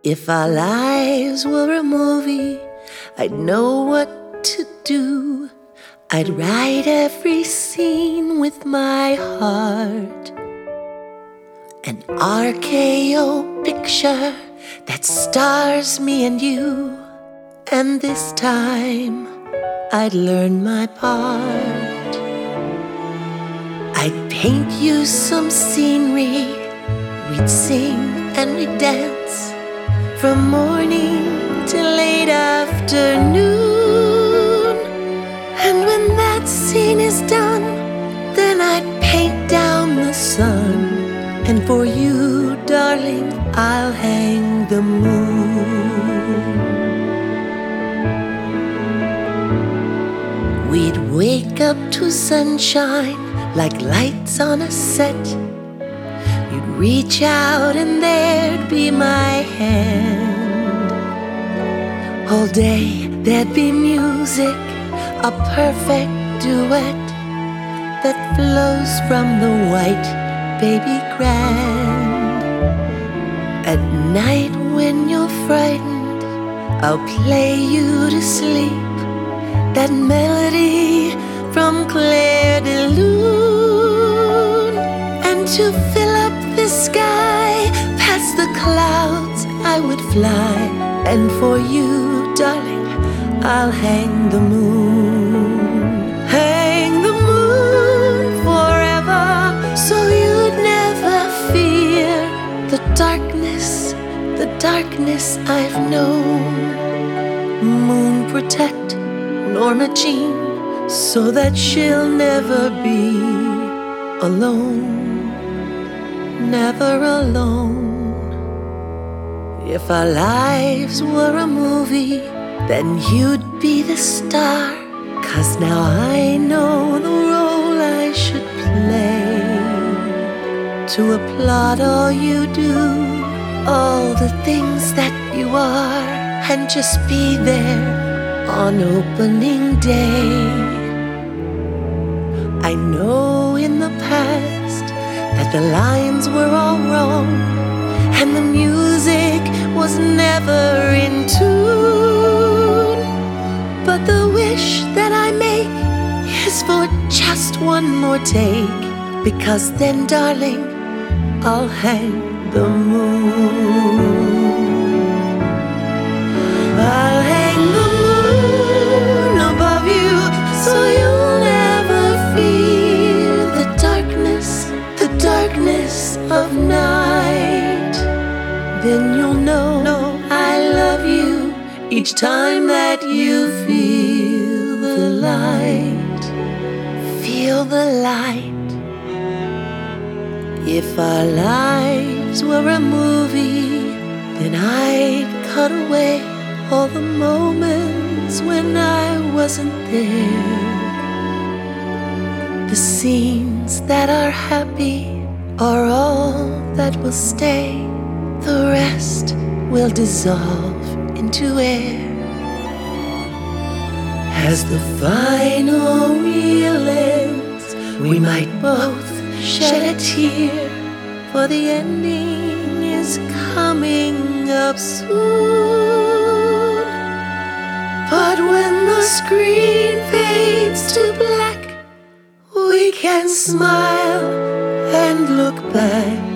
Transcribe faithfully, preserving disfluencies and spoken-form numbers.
If our lives were a movie, I'd know what to do. I'd write every scene with my heart. An R K O picture that stars me and you. And this time, I'd learn my part. I'd paint you some scenery. We'd sing and we'd dance from morning till late afternoon. And when that scene is done, then I'd paint down the sun. And for you, darling, I'll hang the moon. We'd wake up to sunshine like lights on a set. You'd reach out and there'd be my hand. All day there'd be music, a perfect duet that flows from the white baby grand. At night when you're frightened, I'll play you to sleep that melody from Clair de Lune. And to fill up the sky, past the clouds I would fly. And for you, darling, I'll hang the moon. Hang the moon forever, so you'd never fear the darkness, the darkness I've known. Moon protect Norma Jean, so that she'll never be alone, never alone. If our lives were a movie, then you'd be the star. 'Cause now I know the role I should play, to applaud all you do, all the things that you are, and just be there on opening day. I know in the past that the lines were all wrong, and the music was never in tune. But the wish that I make is for just one more take, because then, darling, I'll hang the moon. I'll hang the moon above you, so you'll never feel the darkness, the darkness of night. Then you'll know, know I love you each time that you feel the light, feel the light. If our lives were a movie, then I'd cut away all the moments when I wasn't there. The scenes that are happy are all that will stay. The rest will dissolve into air. As the final reel ends, we might both shed a tear, for the ending is coming up soon. But when the screen fades to black, we can smile and look back